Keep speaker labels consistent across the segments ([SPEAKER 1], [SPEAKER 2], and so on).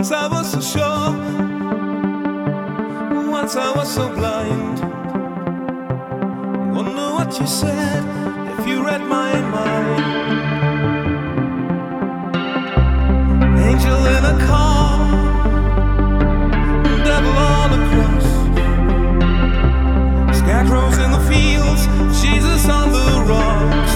[SPEAKER 1] Once I was so sure, once I was so blind. Wonder what you said if you read my mind. Angel in a car, devil on a cross, scarecrows in the fields, Jesus on the rocks.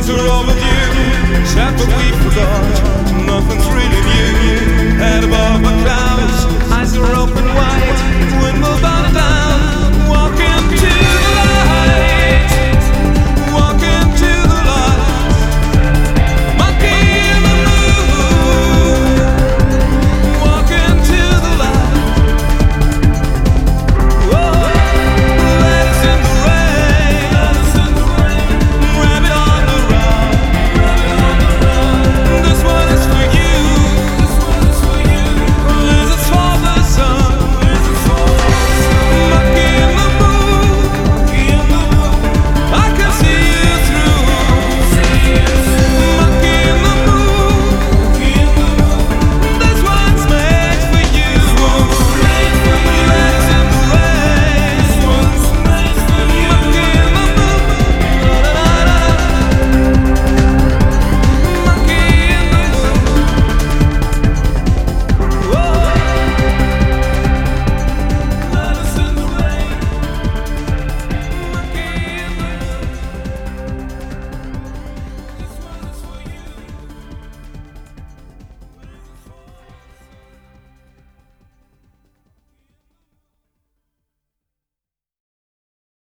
[SPEAKER 1] But we forgot, nothing's really new. Head above